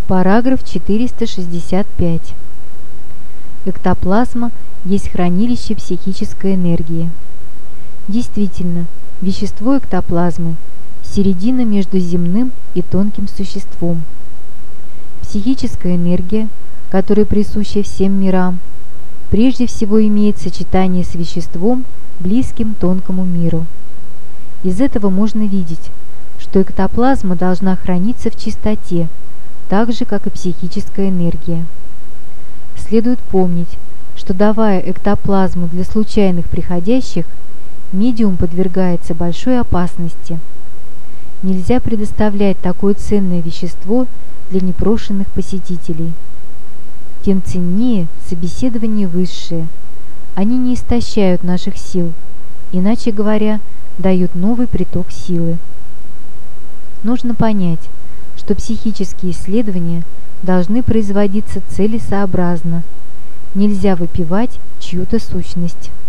Параграф 465. Эктоплазма есть хранилище психической энергии. Действительно, вещество эктоплазмы – середина между земным и тонким существом. Психическая энергия, которая присуща всем мирам, прежде всего имеет сочетание с веществом, близким тонкому миру. Из этого можно видеть, что эктоплазма должна храниться в чистоте, так же, как и психическая энергия. Следует помнить, что давая эктоплазму для случайных приходящих, медиум подвергается большой опасности. Нельзя предоставлять такое ценное вещество для непрошенных посетителей. Тем ценнее собеседования высшие. Они не истощают наших сил, иначе говоря, дают новый приток силы. Нужно понять, что психические исследования должны производиться целесообразно. Нельзя выпивать чью-то сущность.